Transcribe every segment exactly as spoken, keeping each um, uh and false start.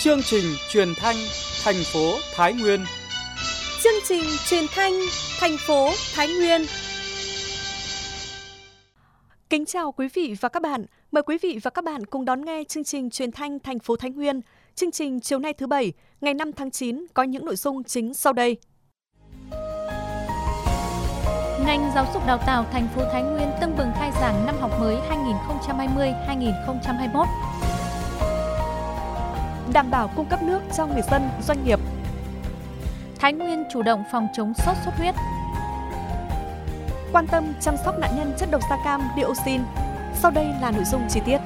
Chương trình truyền thanh thành phố Thái Nguyên. Chương trình truyền thanh thành phố Thái Nguyên. Kính chào quý vị và các bạn. Mời quý vị và các bạn cùng đón nghe chương trình truyền thanh thành phố Thái Nguyên. Chương trình chiều nay thứ Bảy, ngày năm tháng chín có những nội dung chính sau đây. Ngành giáo dục đào tạo thành phố Thái Nguyên tưng bừng khai giảng năm học mới hai nghìn không trăm hai mươi hai nghìn không trăm hai mươi mốt. Đảm bảo cung cấp nước cho người dân, doanh nghiệp. Thái Nguyên chủ động phòng chống sốt xuất huyết. Quan tâm chăm sóc nạn nhân chất độc da cam dioxin. Sau đây là nội dung chi tiết.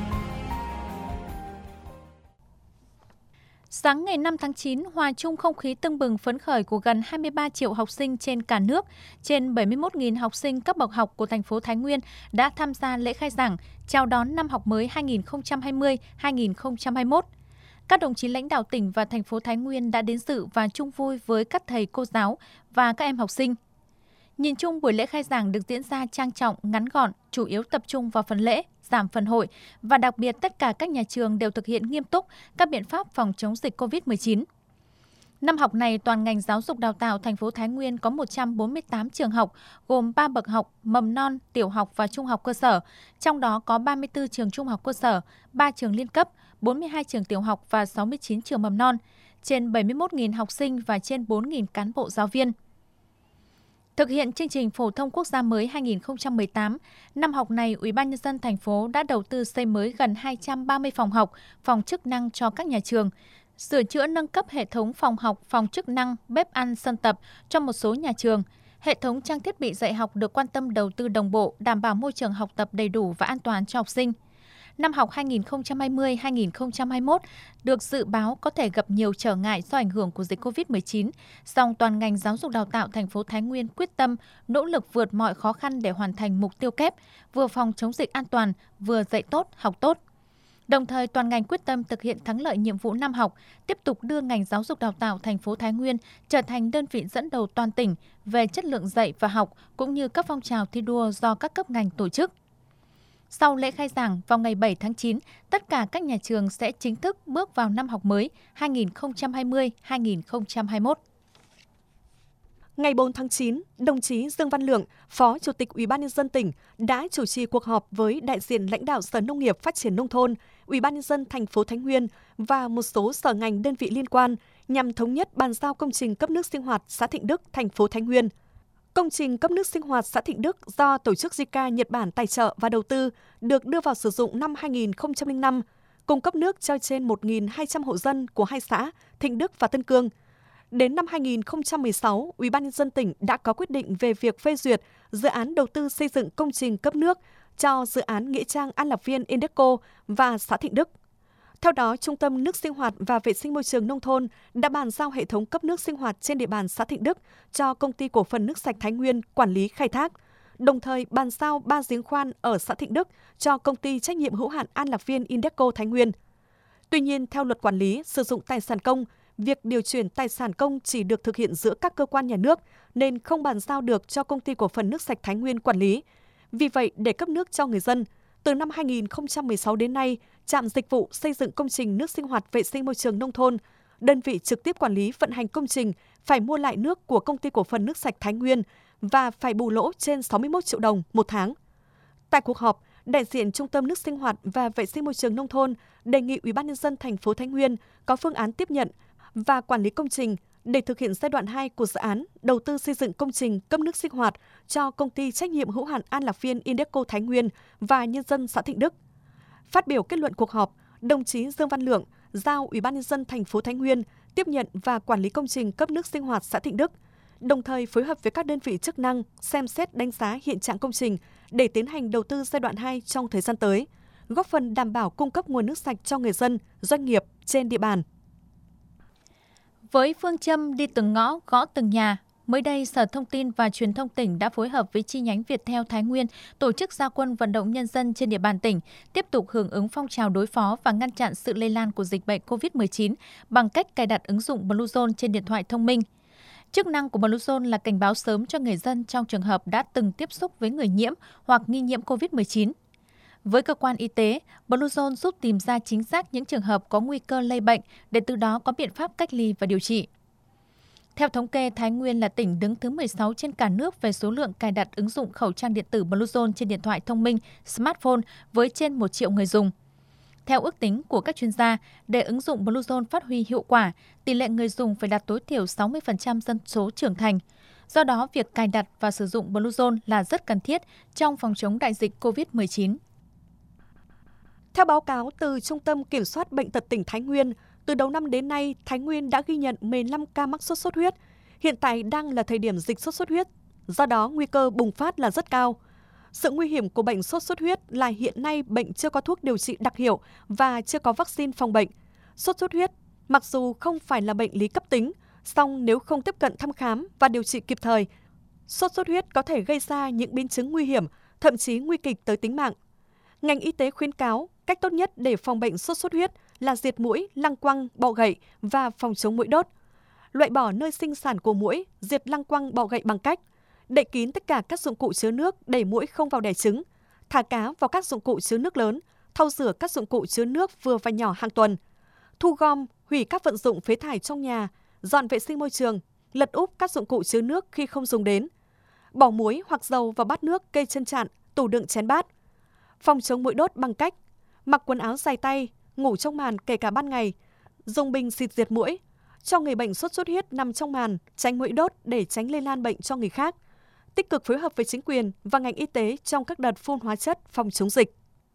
Sáng ngày năm tháng chín, hòa chung không khí tưng bừng phấn khởi của gần hai mươi ba triệu học sinh trên cả nước, trên bảy mươi mốt nghìn học sinh các bậc học của thành phố Thái Nguyên đã tham gia lễ khai giảng, chào đón năm học mới hai nghìn không trăm hai mươi hai nghìn không trăm hai mươi mốt. Các đồng chí lãnh đạo tỉnh và thành phố Thái Nguyên đã đến dự và chung vui với các thầy cô giáo và các em học sinh. Nhìn chung, buổi lễ khai giảng được diễn ra trang trọng, ngắn gọn, chủ yếu tập trung vào phần lễ, giảm phần hội và đặc biệt tất cả các nhà trường đều thực hiện nghiêm túc các biện pháp phòng chống dịch covid mười chín. Năm học này, toàn ngành giáo dục đào tạo thành phố Thái Nguyên có một trăm bốn mươi tám trường học, gồm ba bậc học, mầm non, tiểu học và trung học cơ sở. Trong đó có ba mươi tư trường trung học cơ sở, ba trường liên cấp, bốn mươi hai trường tiểu học và sáu mươi chín trường mầm non, trên bảy mươi mốt nghìn học sinh và trên bốn nghìn cán bộ giáo viên. Thực hiện chương trình phổ thông quốc gia mới hai nghìn không trăm mười tám, năm học này, Ủy ban nhân dân thành phố đã đầu tư xây mới gần hai trăm ba mươi phòng học, phòng chức năng cho các nhà trường, sửa chữa nâng cấp hệ thống phòng học, phòng chức năng, bếp ăn, sân tập cho một số nhà trường. Hệ thống trang thiết bị dạy học được quan tâm đầu tư đồng bộ, đảm bảo môi trường học tập đầy đủ và an toàn cho học sinh. Năm học hai nghìn không trăm hai mươi hai nghìn không trăm hai mươi mốt được dự báo có thể gặp nhiều trở ngại do ảnh hưởng của dịch covid mười chín, song toàn ngành giáo dục đào tạo thành phố Thái Nguyên quyết tâm, nỗ lực vượt mọi khó khăn để hoàn thành mục tiêu kép, vừa phòng chống dịch an toàn, vừa dạy tốt, học tốt. Đồng thời, toàn ngành quyết tâm thực hiện thắng lợi nhiệm vụ năm học, tiếp tục đưa ngành giáo dục đào tạo thành phố Thái Nguyên trở thành đơn vị dẫn đầu toàn tỉnh về chất lượng dạy và học, cũng như các phong trào thi đua do các cấp ngành tổ chức. Sau lễ khai giảng vào ngày bảy tháng chín, tất cả các nhà trường sẽ chính thức bước vào năm học mới hai nghìn không trăm hai mươi hai nghìn không trăm hai mươi mốt. Ngày bốn tháng chín, đồng chí Dương Văn Lượng, Phó Chủ tịch Ủy ban nhân dân tỉnh đã chủ trì cuộc họp với đại diện lãnh đạo Sở Nông nghiệp Phát triển nông thôn, Ủy ban nhân dân thành phố Thái Nguyên và một số sở ngành đơn vị liên quan nhằm thống nhất bàn giao công trình cấp nước sinh hoạt xã Thịnh Đức, thành phố Thái Nguyên. Công trình cấp nước sinh hoạt xã Thịnh Đức do tổ chức Jica Nhật Bản tài trợ và đầu tư được đưa vào sử dụng năm hai nghìn không trăm lẻ năm, cung cấp nước cho trên một nghìn hai trăm hộ dân của hai xã Thịnh Đức và Tân Cương. Đến năm hai nghìn không trăm mười sáu, Ủy ban nhân dân tỉnh đã có quyết định về việc phê duyệt dự án đầu tư xây dựng công trình cấp nước cho dự án nghĩa trang An Lạc Viên Indeco và xã Thịnh Đức. Theo đó, Trung tâm Nước sinh hoạt và Vệ sinh môi trường nông thôn đã bàn giao hệ thống cấp nước sinh hoạt trên địa bàn xã Thịnh Đức cho Công ty Cổ phần Nước sạch Thái Nguyên quản lý khai thác, đồng thời bàn giao ba giếng khoan ở xã Thịnh Đức cho Công ty trách nhiệm hữu hạn An Lạc Viên Indeco Thái Nguyên. Tuy nhiên, theo luật quản lý sử dụng tài sản công, việc điều chuyển tài sản công chỉ được thực hiện giữa các cơ quan nhà nước nên không bàn giao được cho Công ty Cổ phần Nước sạch Thái Nguyên quản lý. Vì vậy, để cấp nước cho người dân, từ năm hai nghìn không trăm mười sáu đến nay, trạm dịch vụ xây dựng công trình nước sinh hoạt vệ sinh môi trường nông thôn, đơn vị trực tiếp quản lý vận hành công trình phải mua lại nước của Công ty Cổ phần Nước sạch Thái Nguyên và phải bù lỗ trên sáu mươi mốt triệu đồng một tháng. Tại cuộc họp, đại diện Trung tâm Nước sinh hoạt và Vệ sinh môi trường nông thôn đề nghị Ủy ban nhân dân thành phố Thái Nguyên có phương án tiếp nhận và quản lý công trình để thực hiện giai đoạn hai của dự án đầu tư xây dựng công trình cấp nước sinh hoạt cho Công ty trách nhiệm hữu hạn An Lạc Viên Indeco Thái Nguyên và nhân dân xã Thịnh Đức. Phát biểu kết luận cuộc họp, đồng chí Dương Văn Lượng giao Ủy ban nhân dân thành phố Thái Nguyên tiếp nhận và quản lý công trình cấp nước sinh hoạt xã Thịnh Đức, đồng thời phối hợp với các đơn vị chức năng xem xét đánh giá hiện trạng công trình để tiến hành đầu tư giai đoạn hai trong thời gian tới, góp phần đảm bảo cung cấp nguồn nước sạch cho người dân, doanh nghiệp trên địa bàn. Với phương châm đi từng ngõ, gõ từng nhà, mới đây Sở Thông tin và Truyền thông tỉnh đã phối hợp với chi nhánh Viettel Thái Nguyên tổ chức ra quân vận động nhân dân trên địa bàn tỉnh tiếp tục hưởng ứng phong trào đối phó và ngăn chặn sự lây lan của dịch bệnh covid mười chín bằng cách cài đặt ứng dụng Bluezone trên điện thoại thông minh. Chức năng của Bluezone là cảnh báo sớm cho người dân trong trường hợp đã từng tiếp xúc với người nhiễm hoặc nghi nhiễm covid mười chín. Với cơ quan y tế, Bluezone giúp tìm ra chính xác những trường hợp có nguy cơ lây bệnh để từ đó có biện pháp cách ly và điều trị. Theo thống kê, Thái Nguyên là tỉnh đứng thứ mười sáu trên cả nước về số lượng cài đặt ứng dụng khẩu trang điện tử Bluezone trên điện thoại thông minh, smartphone với trên một triệu người dùng. Theo ước tính của các chuyên gia, để ứng dụng Bluezone phát huy hiệu quả, tỷ lệ người dùng phải đạt tối thiểu sáu mươi phần trăm dân số trưởng thành. Do đó, việc cài đặt và sử dụng Bluezone là rất cần thiết trong phòng chống đại dịch cô vít mười chín. Theo báo cáo từ Trung tâm Kiểm soát Bệnh tật tỉnh Thái Nguyên, từ đầu năm đến nay, Thái Nguyên đã ghi nhận mười lăm ca mắc sốt xuất huyết. Hiện tại đang là thời điểm dịch sốt xuất huyết, do đó nguy cơ bùng phát là rất cao. Sự nguy hiểm của bệnh sốt xuất huyết là hiện nay bệnh chưa có thuốc điều trị đặc hiệu và chưa có vaccine phòng bệnh. Sốt xuất huyết, mặc dù không phải là bệnh lý cấp tính, song nếu không tiếp cận thăm khám và điều trị kịp thời, sốt xuất huyết có thể gây ra những biến chứng nguy hiểm, thậm chí nguy kịch tới tính mạng. Ngành y tế khuyến cáo cách tốt nhất để phòng bệnh sốt xuất huyết là diệt muỗi, lăng quăng, bọ gậy và phòng chống muỗi đốt. Loại bỏ nơi sinh sản của muỗi, diệt lăng quăng, bọ gậy bằng cách đậy kín tất cả các dụng cụ chứa nước để muỗi không vào đẻ trứng, thả cá vào các dụng cụ chứa nước lớn, thau rửa các dụng cụ chứa nước vừa và nhỏ hàng tuần, thu gom, hủy các vận dụng phế thải trong nhà, dọn vệ sinh môi trường, lật úp các dụng cụ chứa nước khi không dùng đến, bỏ muối hoặc dầu vào bát nước, cây chân chạn, tủ đựng chén bát. Phòng chống muỗi đốt bằng cách mặc quần áo dài tay, ngủ trong màn kể cả ban ngày, dùng bình xịt diệt muỗi, cho người bệnh sốt xuất huyết nằm trong màn, tránh muỗi đốt để tránh lây lan bệnh cho người khác. Tích cực phối hợp với chính quyền và ngành y tế trong các đợt phun hóa chất phòng chống dịch.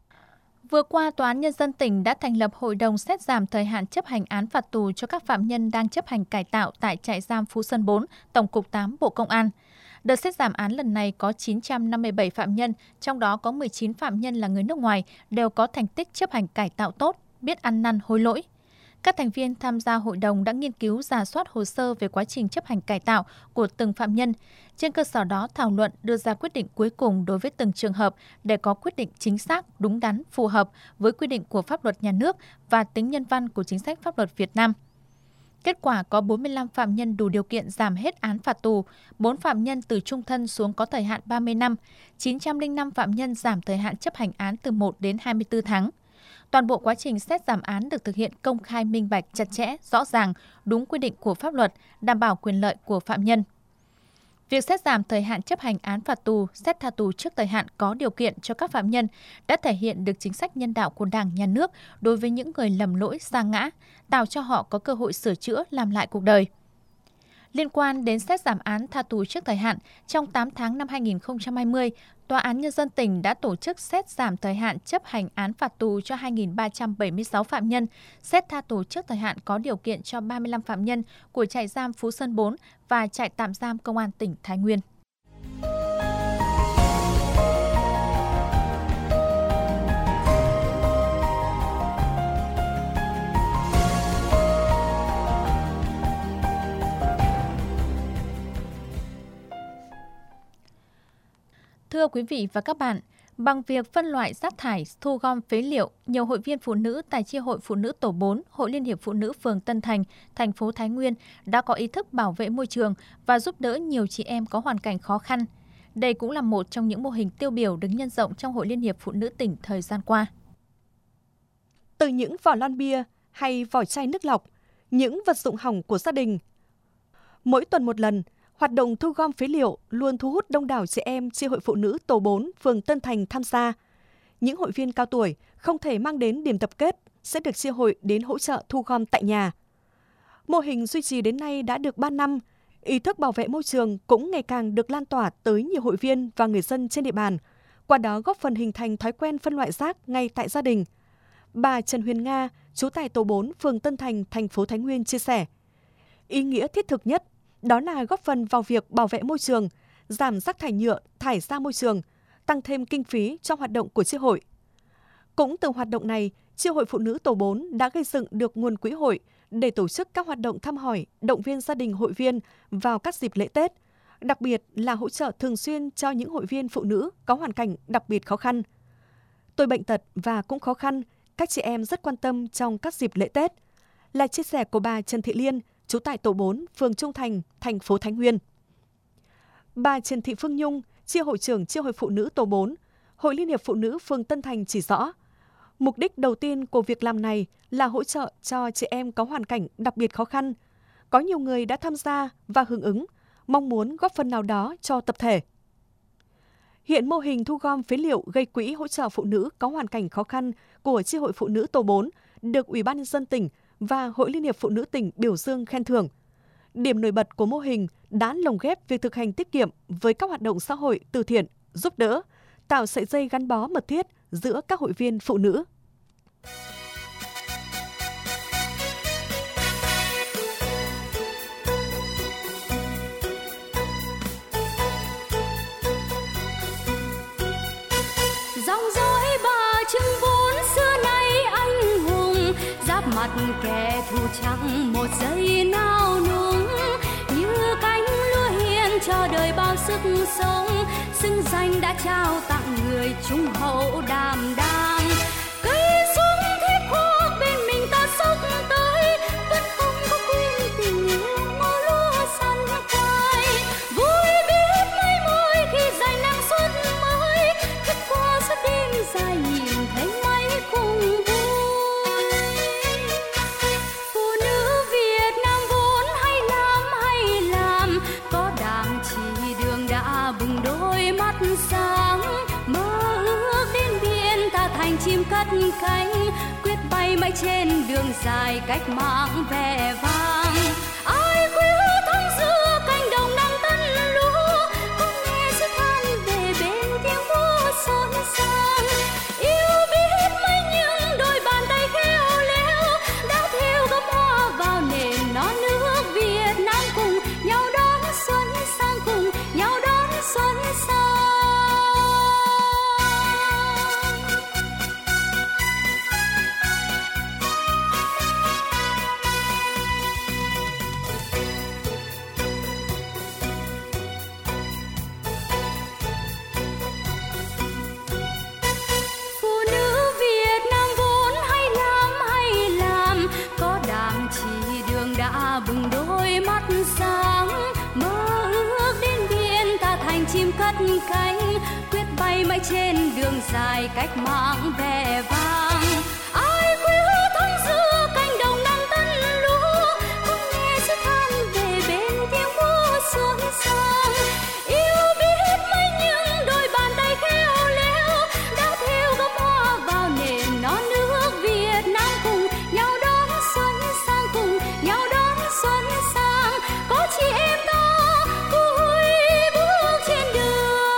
Vừa qua, Tòa án Nhân dân tỉnh đã thành lập hội đồng xét giảm thời hạn chấp hành án phạt tù cho các phạm nhân đang chấp hành cải tạo tại trại giam Phú Sơn bốn, Tổng cục tám, Bộ Công an. Đợt xét giảm án lần này có chín trăm năm mươi bảy phạm nhân, trong đó có mười chín phạm nhân là người nước ngoài, đều có thành tích chấp hành cải tạo tốt, biết ăn năn hối lỗi. Các thành viên tham gia hội đồng đã nghiên cứu rà soát hồ sơ về quá trình chấp hành cải tạo của từng phạm nhân. Trên cơ sở đó thảo luận đưa ra quyết định cuối cùng đối với từng trường hợp để có quyết định chính xác, đúng đắn, phù hợp với quy định của pháp luật nhà nước và tính nhân văn của chính sách pháp luật Việt Nam. Kết quả có bốn mươi lăm phạm nhân đủ điều kiện giảm hết án phạt tù, bốn phạm nhân từ chung thân xuống có thời hạn ba mươi năm, chín trăm lẻ năm phạm nhân giảm thời hạn chấp hành án từ một đến hai mươi tư tháng. Toàn bộ quá trình xét giảm án được thực hiện công khai, minh bạch, chặt chẽ, rõ ràng, đúng quy định của pháp luật, đảm bảo quyền lợi của phạm nhân. Việc xét giảm thời hạn chấp hành án phạt tù, xét tha tù trước thời hạn có điều kiện cho các phạm nhân đã thể hiện được chính sách nhân đạo của Đảng, Nhà nước đối với những người lầm lỗi sa ngã, tạo cho họ có cơ hội sửa chữa, làm lại cuộc đời. Liên quan đến xét giảm án tha tù trước thời hạn, trong tám tháng năm hai nghìn không trăm hai mươi, Tòa án Nhân dân tỉnh đã tổ chức xét giảm thời hạn chấp hành án phạt tù cho hai nghìn ba trăm bảy mươi sáu phạm nhân, xét tha tù trước thời hạn có điều kiện cho ba mươi lăm phạm nhân của trại giam Phú Sơn bốn và trại tạm giam Công an tỉnh Thái Nguyên. Thưa quý vị và các bạn, bằng việc phân loại rác thải, thu gom phế liệu, nhiều hội viên phụ nữ tại chi hội phụ nữ tổ bốn, Hội Liên hiệp Phụ nữ phường Tân Thành, thành phố Thái Nguyên đã có ý thức bảo vệ môi trường và giúp đỡ nhiều chị em có hoàn cảnh khó khăn. Đây cũng là một trong những mô hình tiêu biểu được nhân rộng trong Hội Liên hiệp Phụ nữ tỉnh thời gian qua. Từ những vỏ lon bia hay vỏ chai nước lọc, những vật dụng hỏng của gia đình. Mỗi tuần một lần, hoạt động thu gom phế liệu luôn thu hút đông đảo chị em chi hội phụ nữ tổ bốn, phường Tân Thành tham gia. Những hội viên cao tuổi không thể mang đến điểm tập kết sẽ được chi hội đến hỗ trợ thu gom tại nhà. Mô hình duy trì đến nay đã được ba năm, ý thức bảo vệ môi trường cũng ngày càng được lan tỏa tới nhiều hội viên và người dân trên địa bàn, qua đó góp phần hình thành thói quen phân loại rác ngay tại gia đình. Bà Trần Huyền Nga, trú tại tổ bốn, phường Tân Thành, thành phố Thái Nguyên chia sẻ, ý nghĩa thiết thực nhất đó là góp phần vào việc bảo vệ môi trường, giảm rác thải nhựa thải ra môi trường, tăng thêm kinh phí trong hoạt động của chi hội. Cũng từ hoạt động này, chi hội phụ nữ tổ bốn đã gây dựng được nguồn quỹ hội để tổ chức các hoạt động thăm hỏi, động viên gia đình hội viên vào các dịp lễ Tết, đặc biệt là hỗ trợ thường xuyên cho những hội viên phụ nữ có hoàn cảnh đặc biệt khó khăn. Tôi bệnh tật và cũng khó khăn, các chị em rất quan tâm trong các dịp lễ Tết, là chia sẻ của bà Trần Thị Liên, trú tại tổ bốn, phường Trung Thành, thành phố Thái Nguyên. Bà Trần Thị Phương Nhung, chi hội trưởng chi hội phụ nữ tổ bốn, Hội Liên hiệp Phụ nữ phường Tân Thành chỉ rõ, mục đích đầu tiên của việc làm này là hỗ trợ cho chị em có hoàn cảnh đặc biệt khó khăn. Có nhiều người đã tham gia và hưởng ứng, mong muốn góp phần nào đó cho tập thể. Hiện mô hình thu gom phế liệu gây quỹ hỗ trợ phụ nữ có hoàn cảnh khó khăn của Chi hội Phụ nữ Tổ bốn được Ủy ban nhân dân tỉnh và Hội Liên hiệp Phụ nữ tỉnh biểu dương khen thưởng. Điểm nổi bật của mô hình đã lồng ghép việc thực hành tiết kiệm với các hoạt động xã hội từ thiện, giúp đỡ, tạo sợi dây gắn bó mật thiết giữa các hội viên phụ nữ. Dòng dõi bà Trưng vốn xưa nay anh hùng, giáp mặt kẻ thù chẳng một giây nao núng, như cánh lúa hiền cho đời bao sức sống, xứng danh đã trao tặng người trung hậu đảm đang. Cây súng thép khô bên mình ta sốc tới, vẫn không có quên tình yêu ngô lúa săn khoai. Vui biết mấy môi khi giành năng suất mới, thức qua suốt đêm dài nhìn thấy mấy cùng vui. Phụ nữ Việt Nam vốn hay làm hay làm, có đảng chỉ đường đã bừng đôi mắt sáng. Mơ ước đến biển ta thành chim cất cánh, quyết bay mãi trên đường dài cách mạng vẻ vang. Ai quý thắng giữa cánh đồng năm tấn lúa, có nghe sức than về bên tiếng múa xôn xang. Yêu biết mấy những đôi bàn tay khéo léo, đã thêu gấm hoa vào nền non nước Việt Nam, cùng nhau đón xuân sang, cùng nhau đón xuân sang. Phụ nữ Việt Nam vốn hay làm hay làm, có đảng chỉ đường đã bừng đôi mắt sáng. Mơ ước đến biển ta thành chim cất cánh, quyết bay mãi trên đường dài cách mạng vẻ vang. Ai quý thắng giữa cánh đồng năm tấn lúa, có nghe sức than về bên tiếng múa xôn xang. Yêu biết mấy những đôi bàn tay khéo léo, đã thêu gấm hoa vào nền non nước Việt Nam, cùng nhau đón xuân sang, cùng nhau đón xuân sang. Có chị em ta vui bước trên đường.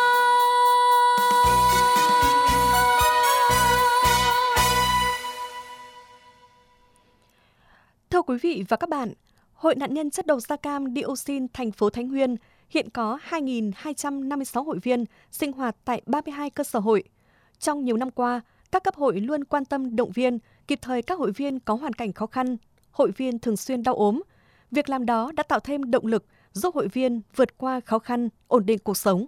Thưa quý vị và các bạn, Hội nạn nhân chất độc da cam dioxin thành phố Thái Nguyên hiện có hai nghìn hai trăm năm mươi sáu hội viên sinh hoạt tại ba mươi hai cơ sở hội. Trong nhiều năm qua, các cấp hội luôn quan tâm động viên kịp thời các hội viên có hoàn cảnh khó khăn, hội viên thường xuyên đau ốm. Việc làm đó đã tạo thêm động lực giúp hội viên vượt qua khó khăn, ổn định cuộc sống.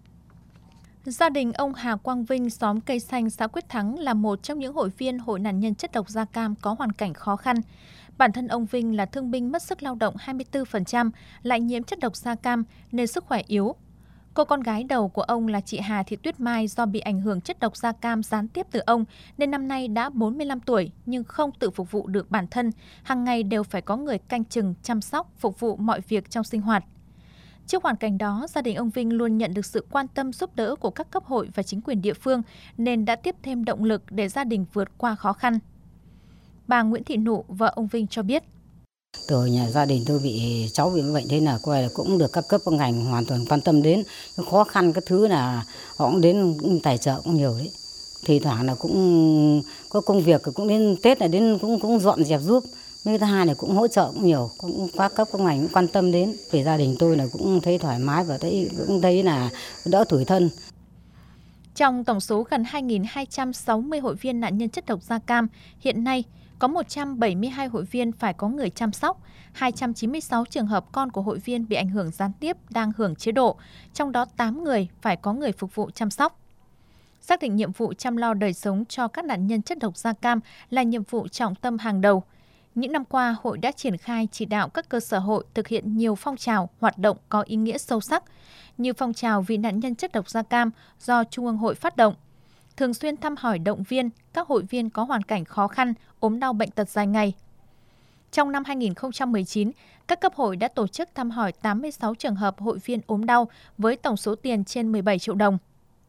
Gia đình ông Hà Quang Vinh, xóm Cây Xanh, xã Quyết Thắng là một trong những hội viên Hội nạn nhân chất độc da cam có hoàn cảnh khó khăn. Bản thân ông Vinh là thương binh mất sức lao động hai mươi tư phần trăm, lại nhiễm chất độc da cam nên sức khỏe yếu. Cô con gái đầu của ông là chị Hà Thị Tuyết Mai do bị ảnh hưởng chất độc da cam gián tiếp từ ông nên năm nay đã bốn mươi lăm tuổi nhưng không tự phục vụ được bản thân, hàng ngày đều phải có người canh chừng, chăm sóc, phục vụ mọi việc trong sinh hoạt. Trước hoàn cảnh đó, gia đình ông Vinh luôn nhận được sự quan tâm giúp đỡ của các cấp hội và chính quyền địa phương nên đã tiếp thêm động lực để gia đình vượt qua khó khăn. Bà Nguyễn Thị Nụ, vợ ông Vinh cho biết. Từ nhà gia đình tôi bị cháu bị bệnh thế là coi là cũng được các cấp các ngành hoàn toàn quan tâm đến. Cái khó khăn cái thứ là họ cũng đến tài trợ cũng nhiều đấy. Thì thoảng là cũng có công việc cũng đến Tết là đến cũng cũng dọn dẹp giúp. Mấy thứ hai là cũng hỗ trợ cũng nhiều, cũng các cấp các ngành cũng quan tâm đến. Về gia đình tôi là cũng thấy thoải mái và thấy cũng thấy là đỡ tủi thân. Trong tổng số gần hai nghìn hai trăm sáu mươi hội viên nạn nhân chất độc da cam, hiện nay có một trăm bảy mươi hai hội viên phải có người chăm sóc, hai trăm chín mươi sáu trường hợp con của hội viên bị ảnh hưởng gián tiếp đang hưởng chế độ, trong đó tám người phải có người phục vụ chăm sóc. Xác định nhiệm vụ chăm lo đời sống cho các nạn nhân chất độc da cam là nhiệm vụ trọng tâm hàng đầu. Những năm qua, hội đã triển khai chỉ đạo các cơ sở hội thực hiện nhiều phong trào, hoạt động có ý nghĩa sâu sắc, như phong trào vì nạn nhân chất độc da cam do Trung ương Hội phát động, thường xuyên thăm hỏi động viên các hội viên có hoàn cảnh khó khăn, ốm đau bệnh tật dài ngày. Trong năm hai nghìn không trăm mười chín, các cấp hội đã tổ chức thăm hỏi tám mươi sáu trường hợp hội viên ốm đau với tổng số tiền trên mười bảy triệu đồng.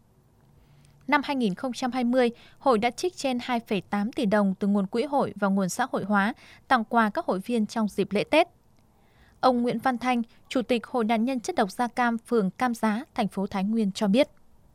Năm hai nghìn không trăm hai mươi, hội đã trích trên hai phẩy tám tỷ đồng từ nguồn quỹ hội và nguồn xã hội hóa tặng quà các hội viên trong dịp lễ Tết. Ông Nguyễn Văn Thanh, Chủ tịch Hội nạn nhân chất độc da cam phường Cam Giá, thành phố Thái Nguyên cho biết.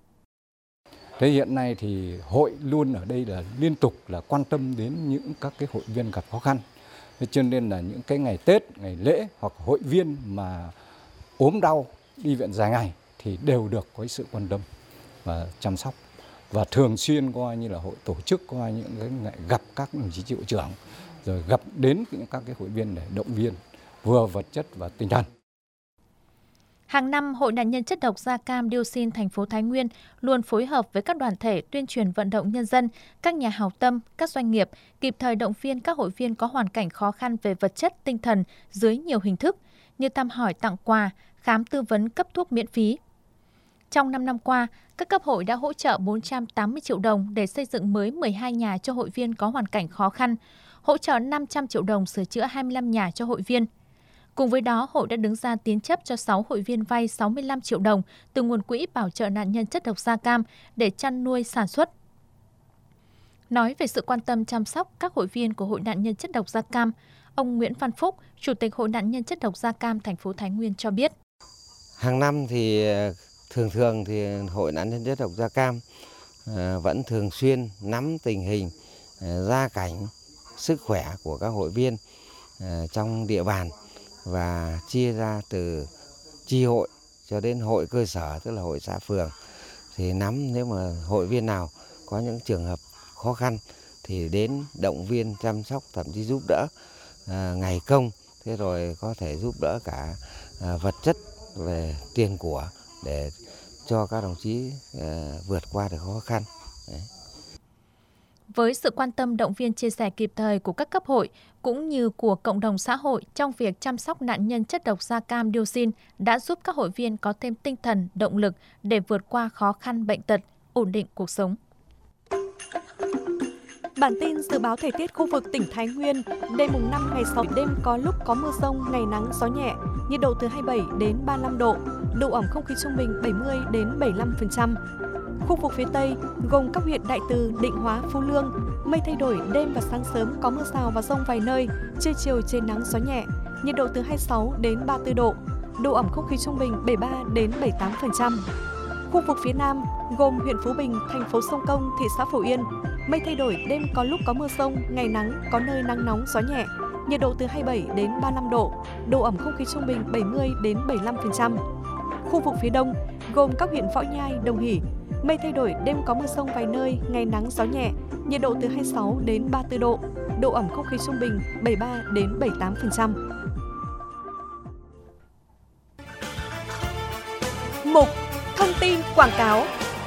Thế hiện nay thì hội luôn ở đây là liên tục là quan tâm đến những các cái hội viên gặp khó khăn. Cho nên là những cái ngày Tết, ngày lễ hoặc hội viên mà ốm đau đi viện dài ngày thì đều được có sự quan tâm và chăm sóc. Và thường xuyên coi như là hội tổ chức coi những cái ngày gặp các đồng chí hiệu trưởng, rồi gặp đến những các cái hội viên để động viên vừa vật chất và tinh thần. Hàng năm, Hội nạn nhân chất độc da cam dioxin thành phố Thái Nguyên luôn phối hợp với các đoàn thể tuyên truyền vận động nhân dân, các nhà hảo tâm, các doanh nghiệp kịp thời động viên các hội viên có hoàn cảnh khó khăn về vật chất, tinh thần dưới nhiều hình thức như thăm hỏi, tặng quà, khám tư vấn, cấp thuốc miễn phí. Trong năm năm qua, các cấp hội đã hỗ trợ bốn trăm tám mươi triệu đồng để xây dựng mới mười hai nhà cho hội viên có hoàn cảnh khó khăn, hỗ trợ năm trăm triệu đồng sửa chữa hai mươi lăm nhà cho hội viên. Cùng với đó, hội đã đứng ra tín chấp cho sáu hội viên vay sáu mươi lăm triệu đồng từ nguồn quỹ bảo trợ nạn nhân chất độc da cam để chăn nuôi sản xuất. Nói về sự quan tâm chăm sóc các hội viên của Hội nạn nhân chất độc da cam, ông Nguyễn Văn Phúc, Chủ tịch Hội nạn nhân chất độc da cam thành phố Thái Nguyên cho biết. Hàng năm thì thường thường thì Hội nạn nhân chất độc da cam vẫn thường xuyên nắm tình hình gia cảnh, sức khỏe của các hội viên trong địa bàn và chia ra từ chi hội cho đến hội cơ sở, tức là hội xã phường. Thì nắm nếu mà hội viên nào có những trường hợp khó khăn thì đến động viên, chăm sóc, thậm chí giúp đỡ à, ngày công, thế rồi có thể giúp đỡ cả à, vật chất về tiền của để cho các đồng chí à, vượt qua được khó khăn. Đấy. Với sự quan tâm, động viên, chia sẻ kịp thời của các cấp hội cũng như của cộng đồng xã hội trong việc chăm sóc nạn nhân chất độc da cam dioxin đã giúp các hội viên có thêm tinh thần, động lực để vượt qua khó khăn bệnh tật, ổn định cuộc sống. Bản tin dự báo thời tiết khu vực tỉnh Thái Nguyên, đêm mùng năm ngày sáu đêm có lúc có mưa rông, ngày nắng gió nhẹ, nhiệt độ từ hai mươi bảy đến ba mươi lăm độ, độ ẩm không khí trung bình bảy mươi đến bảy mươi lăm phần trăm. Khu vực phía Tây gồm các huyện Đại Từ, Định Hóa, Phú Lương, mây thay đổi, đêm và sáng sớm có mưa rào và dông vài nơi, trưa chiều trời nắng gió nhẹ, nhiệt độ từ hai mươi sáu đến ba mươi tư độ, độ ẩm không khí trung bình bảy mươi ba đến bảy mươi tám phần trăm. Khu vực phía Nam gồm huyện Phú Bình, thành phố Sông Công, thị xã Phổ Yên, mây thay đổi, đêm có lúc có mưa rông, ngày nắng, có nơi nắng nóng gió nhẹ, nhiệt độ từ hai mươi bảy đến ba mươi lăm độ, độ ẩm không khí trung bình bảy mươi đến bảy mươi lăm phần trăm. Khu vực phía Đông gồm các huyện Võ Nhai, Đồng Hỷ, mây thay đổi, đêm có mưa rông vài nơi, ngày nắng gió nhẹ, nhiệt độ từ hai mươi sáu đến ba mươi tư độ, độ ẩm không khí trung bình bảy mươi ba đến bảy mươi tám phần trăm. Mục Thông tin quảng cáo.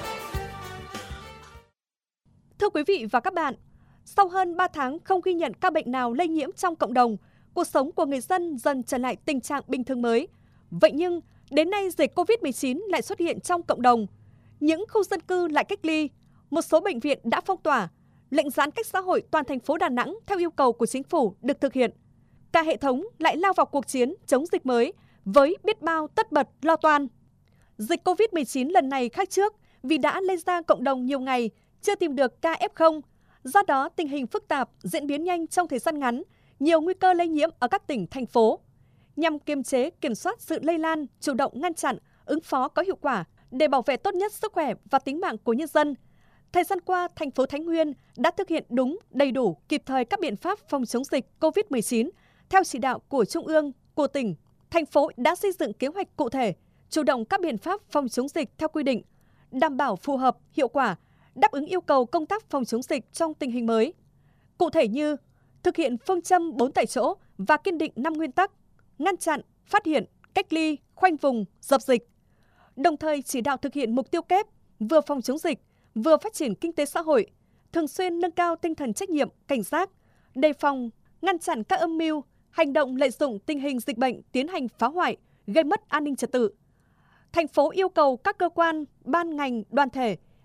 Thưa quý vị và các bạn, sau hơn ba tháng không ghi nhận ca bệnh nào lây nhiễm trong cộng đồng, cuộc sống của người dân dần trở lại tình trạng bình thường mới. Vậy nhưng, đến nay dịch cô vít mười chín lại xuất hiện trong cộng đồng. Những khu dân cư lại cách ly, một số bệnh viện đã phong tỏa, lệnh giãn cách xã hội toàn thành phố Đà Nẵng theo yêu cầu của chính phủ được thực hiện. Cả hệ thống lại lao vào cuộc chiến chống dịch mới với biết bao tất bật lo toan. Dịch cô vít mười chín lần này khác trước vì đã lây ra cộng đồng nhiều ngày, chưa tìm được ca ép không. Do đó, tình hình phức tạp, diễn biến nhanh trong thời gian ngắn, nhiều nguy cơ lây nhiễm ở các tỉnh, thành phố. Nhằm kiềm chế, kiểm soát sự lây lan, chủ động ngăn chặn, ứng phó có hiệu quả để bảo vệ tốt nhất sức khỏe và tính mạng của nhân dân. Thời gian qua, thành phố Thái Nguyên đã thực hiện đúng, đầy đủ, kịp thời các biện pháp phòng chống dịch cô vít mười chín. Theo chỉ đạo của Trung ương, của tỉnh, thành phố đã xây dựng kế hoạch cụ thể, chủ động các biện pháp phòng chống dịch theo quy định, đảm bảo phù hợp, hiệu quả, đáp ứng yêu cầu công tác phòng chống dịch trong tình hình mới. Cụ thể như thực hiện phương châm bốn tại chỗ và kiên định năm nguyên tắc, ngăn chặn, phát hiện, cách ly, khoanh vùng, dập dịch. Đồng thời chỉ đạo thực hiện mục tiêu kép, vừa phòng chống dịch, vừa phát triển kinh tế xã hội, thường xuyên nâng cao tinh thần trách nhiệm, cảnh giác, đề phòng, ngăn chặn các âm mưu, hành động lợi dụng tình hình dịch bệnh tiến hành phá hoại, gây mất an ninh trật tự. Thành phố yêu cầu các cơ quan, ban ngành, đoàn thể,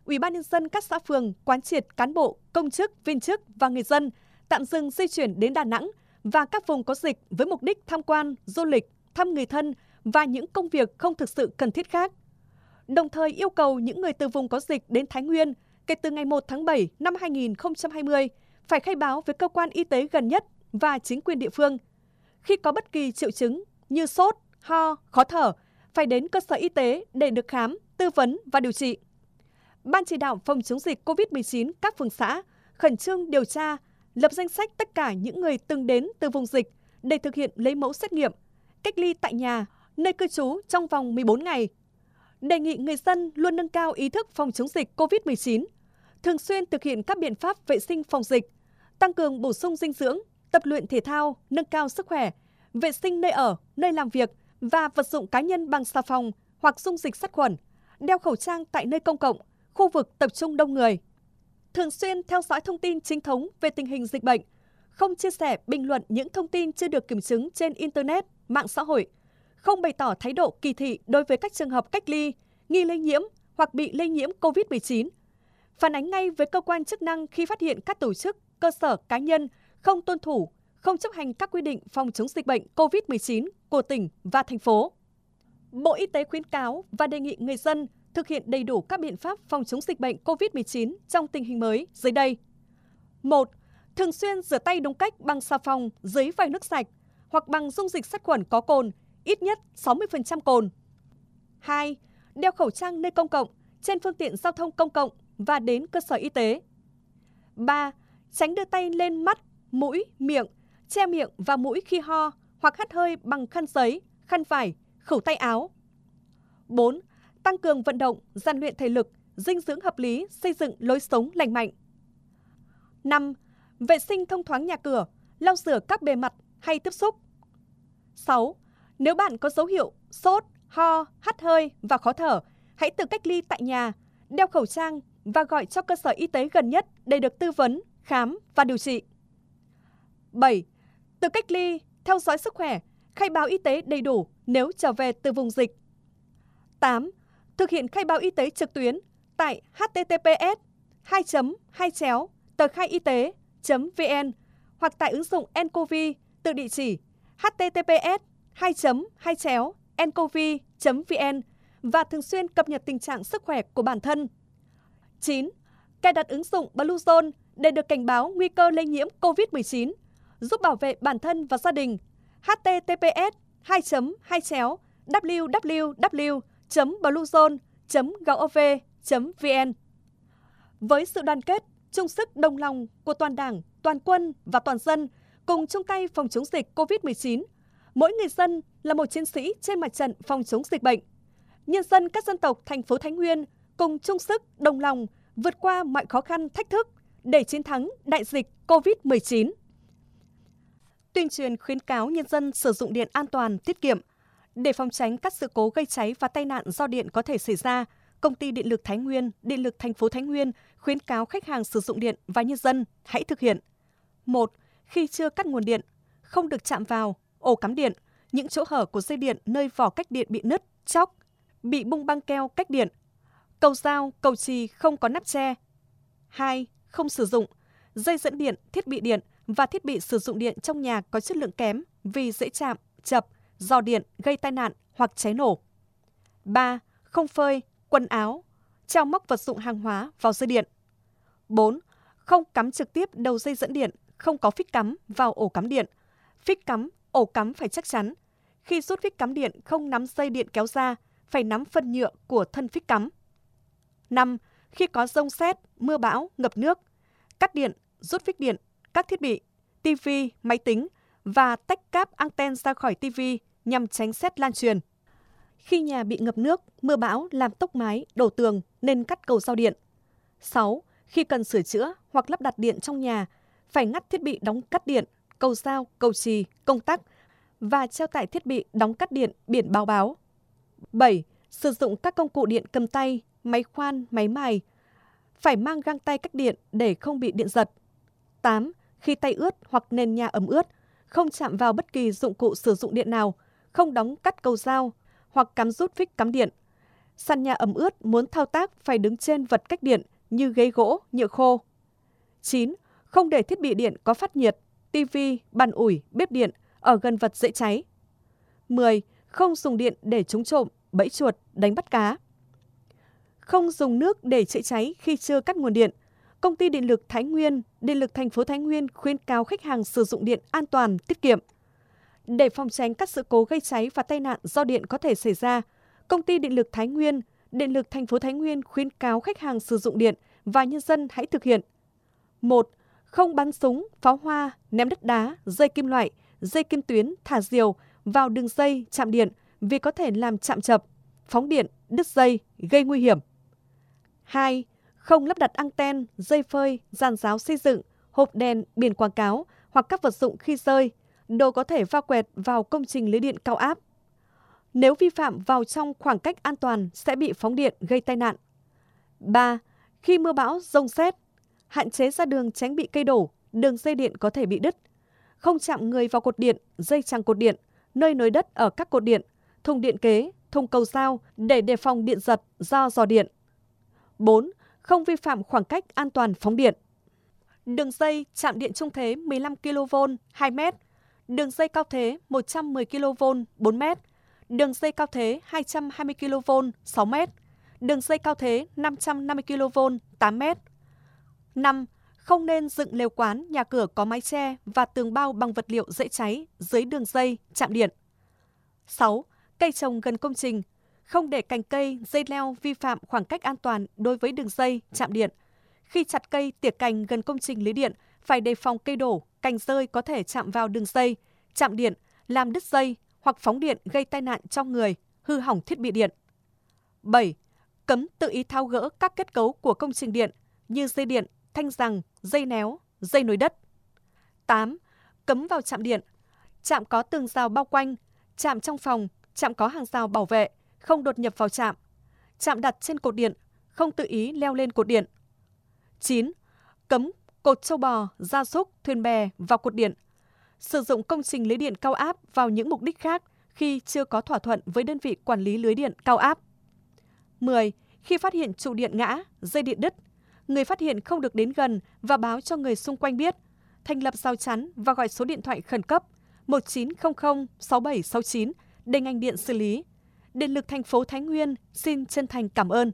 Ủy ban nhân dân các xã phường quán triệt cán bộ, công chức, viên chức và người dân tạm dừng di chuyển đến Đà Nẵng và các vùng có dịch với mục đích tham quan, du lịch, thăm người thân và những công việc không thực sự cần thiết khác. Đồng thời yêu cầu những người từ vùng có dịch đến Thái Nguyên kể từ ngày một tháng bảy năm hai nghìn không trăm hai mươi phải khai báo với cơ quan y tế gần nhất và chính quyền địa phương. Khi có bất kỳ triệu chứng như sốt, ho, khó thở, phải đến cơ sở y tế để được khám, tư vấn và điều trị. Ban chỉ đạo phòng chống dịch cô vít mười chín các phường xã khẩn trương điều tra, lập danh sách tất cả những người từng đến từ vùng dịch để thực hiện lấy mẫu xét nghiệm, cách ly tại nhà, nơi cư trú trong vòng mười bốn ngày. Đề nghị người dân luôn nâng cao ý thức phòng chống dịch cô vít mười chín, thường xuyên thực hiện các biện pháp vệ sinh phòng dịch, tăng cường bổ sung dinh dưỡng, tập luyện thể thao, nâng cao sức khỏe, vệ sinh nơi ở, nơi làm việc và vật dụng cá nhân bằng xà phòng hoặc dung dịch sát khuẩn, đeo khẩu trang tại nơi công cộng, khu vực tập trung đông người. Thường xuyên theo dõi thông tin chính thống về tình hình dịch bệnh, không chia sẻ, bình luận những thông tin chưa được kiểm chứng trên Internet, mạng xã hội, không bày tỏ thái độ kỳ thị đối với các trường hợp cách ly, nghi lây nhiễm hoặc bị lây nhiễm cô vít mười chín. Phản ánh ngay với cơ quan chức năng khi phát hiện các tổ chức, cơ sở, cá nhân không tuân thủ, không chấp hành các quy định phòng chống dịch bệnh cô vít mười chín của tỉnh và thành phố. Bộ Y tế khuyến cáo và đề nghị người dân thực hiện đầy đủ các biện pháp phòng chống dịch bệnh cô vít mười chín trong tình hình mới dưới đây. một. Thường xuyên rửa tay đúng cách bằng xà phòng dưới vòi nước sạch hoặc bằng dung dịch sát khuẩn có cồn, ít nhất sáu mươi phần trăm cồn. hai. Đeo khẩu trang nơi công cộng, trên phương tiện giao thông công cộng và đến cơ sở y tế. ba. Tránh đưa tay lên mắt, mũi, miệng, che miệng và mũi khi ho hoặc hắt hơi bằng khăn giấy, khăn vải, khẩu tay áo. bốn. Tăng cường vận động, rèn luyện thể lực, dinh dưỡng hợp lý, xây dựng lối sống lành mạnh. năm. Vệ sinh thông thoáng nhà cửa, lau rửa các bề mặt hay tiếp xúc. sáu. Nếu bạn có dấu hiệu sốt, ho, hắt hơi và khó thở, hãy tự cách ly tại nhà, đeo khẩu trang và gọi cho cơ sở y tế gần nhất để được tư vấn, khám và điều trị. bảy. Tự cách ly, theo dõi sức khỏe, khai báo y tế đầy đủ nếu trở về từ vùng dịch. tám. Thực hiện khai báo y tế trực tuyến tại h t t p s hai chấm hai chéo tờ khai y tế chấm v n hoặc tại ứng dụng nCoV từ địa chỉ h t t p s hai chấm hai chéo nCoV chấm v n và thường xuyên cập nhật tình trạng sức khỏe của bản thân. chín. Cài đặt ứng dụng Bluezone để được cảnh báo nguy cơ lây nhiễm cô vít mười chín, giúp bảo vệ bản thân và gia đình. h t t p s hai chấm hai chéo w w w chấm bluezone chấm gov chấm v n. Với sự đoàn kết, chung sức đồng lòng của toàn Đảng, toàn quân và toàn dân cùng chung tay phòng chống dịch cô vít mười chín, mỗi người dân là một chiến sĩ trên mặt trận phòng chống dịch bệnh. Nhân dân các dân tộc thành phố Thái Nguyên cùng chung sức đồng lòng vượt qua mọi khó khăn thách thức để chiến thắng đại dịch cô vít mười chín. Tuyên truyền khuyến cáo nhân dân sử dụng điện an toàn, tiết kiệm. Để phòng tránh các sự cố gây cháy và tai nạn do điện có thể xảy ra, Công ty Điện lực Thái Nguyên, Điện lực thành phố Thái Nguyên khuyến cáo khách hàng sử dụng điện và nhân dân hãy thực hiện. một. Khi chưa cắt nguồn điện, không được chạm vào ổ cắm điện, những chỗ hở của dây điện nơi vỏ cách điện bị nứt, chóc, bị bung băng keo cách điện. Cầu dao, cầu chì không có nắp che. hai. Không sử dụng dây dẫn điện, thiết bị điện và thiết bị sử dụng điện trong nhà có chất lượng kém vì dễ chạm, chập, rò điện gây tai nạn hoặc cháy nổ. ba. Không phơi quần áo, treo móc vật dụng hàng hóa vào dây điện. bốn. Không cắm trực tiếp đầu dây dẫn điện, không có phích cắm vào ổ cắm điện. Phích cắm, ổ cắm phải chắc chắn. Khi rút phích cắm điện không nắm dây điện kéo ra, phải nắm phân nhựa của thân phích cắm. năm. Khi có dông sét, mưa bão, ngập nước, cắt điện, rút phích điện, các thiết bị, tivi, máy tính và tách cáp anten ra khỏi tivi nhằm tránh sét lan truyền. Khi nhà bị ngập nước, mưa bão làm tốc mái, đổ tường nên cắt cầu giao điện. sáu. Khi cần sửa chữa hoặc lắp đặt điện trong nhà, phải ngắt thiết bị đóng cắt điện, cầu dao, cầu chì, công tắc và treo tải thiết bị đóng cắt điện, biển báo báo. bảy. Sử dụng các công cụ điện cầm tay, máy khoan, máy mài. Phải mang găng tay cách điện để không bị điện giật. tám. Khi tay ướt hoặc nền nhà ẩm ướt, không chạm vào bất kỳ dụng cụ sử dụng điện nào, không đóng cắt cầu dao hoặc cắm rút phích cắm điện. Sàn nhà ẩm ướt muốn thao tác phải đứng trên vật cách điện như ghế gỗ, nhựa khô. chín. Không để thiết bị điện có phát nhiệt, tivi, bàn ủi, bếp điện ở gần vật dễ cháy. mười. Không dùng điện để trúng trộm, bẫy chuột, đánh bắt cá. Không dùng nước để chữa cháy khi chưa cắt nguồn điện. Công ty Điện lực Thái Nguyên, Điện lực thành phố Thái Nguyên khuyến cáo khách hàng sử dụng điện an toàn, tiết kiệm. Để phòng tránh các sự cố gây cháy và tai nạn do điện có thể xảy ra, Công ty Điện lực Thái Nguyên, Điện lực thành phố Thái Nguyên khuyến cáo khách hàng sử dụng điện và nhân dân hãy thực hiện. một. Không bắn súng, pháo hoa, ném đất đá, dây kim loại, dây kim tuyến, thả diều vào đường dây, chạm điện vì có thể làm chạm chập, phóng điện, đứt dây, gây nguy hiểm. hai. Không lắp đặt ăng-ten, dây phơi, giàn giáo xây dựng, hộp đèn, biển quảng cáo hoặc các vật dụng khi rơi, đồ có thể va quẹt vào công trình lưới điện cao áp. Nếu vi phạm vào trong khoảng cách an toàn sẽ bị phóng điện gây tai nạn. ba. Khi mưa bão, dông sét, hạn chế ra đường tránh bị cây đổ, đường dây điện có thể bị đứt. Không chạm người vào cột điện, dây chằng cột điện, nơi nối đất ở các cột điện, thùng điện kế, thùng cầu dao để đề phòng điện giật do rò điện. bốn. Không vi phạm khoảng cách an toàn phóng điện. Đường dây chạm điện trung thế mười lăm ki lô vôn hai mét, đường dây cao thế một trăm mười ki lô vôn bốn mét, đường dây cao thế hai trăm hai mươi ki lô vôn sáu mét, đường dây cao thế năm trăm năm mươi ki lô vôn tám mét. năm. Không nên dựng lều quán, nhà cửa có mái che và tường bao bằng vật liệu dễ cháy dưới đường dây, chạm điện. sáu. Cây trồng gần công trình. Không để cành cây, dây leo vi phạm khoảng cách an toàn đối với đường dây, chạm điện. Khi chặt cây, tỉa cành gần công trình lưới điện, phải đề phòng cây đổ, cành rơi có thể chạm vào đường dây, chạm điện, làm đứt dây hoặc phóng điện gây tai nạn cho người, hư hỏng thiết bị điện. bảy. Cấm tự ý tháo gỡ các kết cấu của công trình điện như dây điện, thanh giằng, dây néo, dây nối đất. tám. Cấm vào trạm điện. Trạm có tường rào bao quanh, trạm trong phòng, trạm có hàng rào bảo vệ, không đột nhập vào trạm. Trạm đặt trên cột điện, không tự ý leo lên cột điện. chín. Cấm cột trâu bò, gia súc, thuyền bè vào cột điện. Sử dụng công trình lưới điện cao áp vào những mục đích khác khi chưa có thỏa thuận với đơn vị quản lý lưới điện cao áp. mười. Khi phát hiện trụ điện ngã, dây điện đứt, người phát hiện không được đến gần và báo cho người xung quanh biết, thành lập rào chắn và gọi số điện thoại khẩn cấp một chín không không sáu bảy sáu chín để ngành điện xử lý. Điện lực thành phố Thái Nguyên xin chân thành cảm ơn.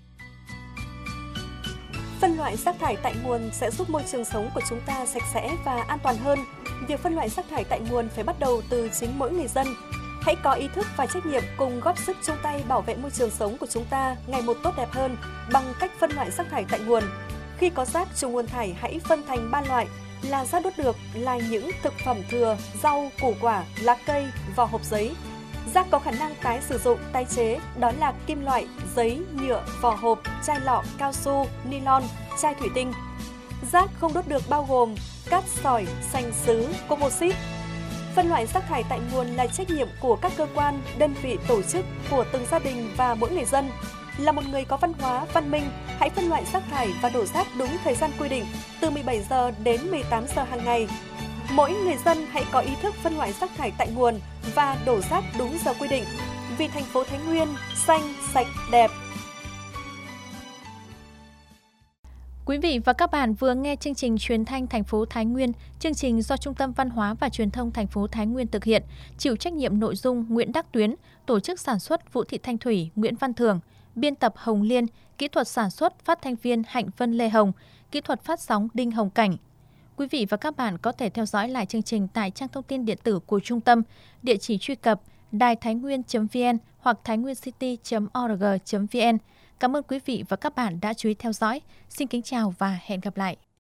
Phân loại rác thải tại nguồn sẽ giúp môi trường sống của chúng ta sạch sẽ và an toàn hơn. Việc phân loại rác thải tại nguồn phải bắt đầu từ chính mỗi người dân. Hãy có ý thức và trách nhiệm cùng góp sức chung tay bảo vệ môi trường sống của chúng ta ngày một tốt đẹp hơn bằng cách phân loại rác thải tại nguồn. Khi có rác chủ nguồn thải hãy phân thành ba loại là rác đốt được là những thực phẩm thừa, rau, củ quả, lá cây, vỏ hộp giấy. Rác có khả năng tái sử dụng, tái chế đó là kim loại, giấy, nhựa, vỏ hộp, chai lọ, cao su, nylon, chai thủy tinh. Rác không đốt được bao gồm cát sỏi, sành sứ, composite. Phân loại rác thải tại nguồn là trách nhiệm của các cơ quan, đơn vị, tổ chức, của từng gia đình và mỗi người dân. Là một người có văn hóa, văn minh, hãy phân loại rác thải và đổ rác đúng thời gian quy định, từ mười bảy giờ đến mười tám giờ hàng ngày. Mỗi người dân hãy có ý thức phân loại rác thải tại nguồn và đổ rác đúng giờ quy định. Vì thành phố Thái Nguyên xanh, sạch, đẹp. Quý vị và các bạn vừa nghe chương trình Truyền thanh thành phố Thái Nguyên, chương trình do Trung tâm Văn hóa và Truyền thông thành phố Thái Nguyên thực hiện, chịu trách nhiệm nội dung Nguyễn Đắc Tuyến, tổ chức sản xuất Vũ Thị Thanh Thủy, Nguyễn Văn Thường, biên tập Hồng Liên, kỹ thuật sản xuất phát thanh viên Hạnh Vân Lê Hồng, kỹ thuật phát sóng Đinh Hồng Cảnh. Quý vị và các bạn có thể theo dõi lại chương trình tại trang thông tin điện tử của trung tâm, địa chỉ truy cập đài thái nguyên chấm vn hoặc thái nguyên city chấm org chấm vn. Cảm ơn quý vị và các bạn đã chú ý theo dõi. Xin kính chào và hẹn gặp lại.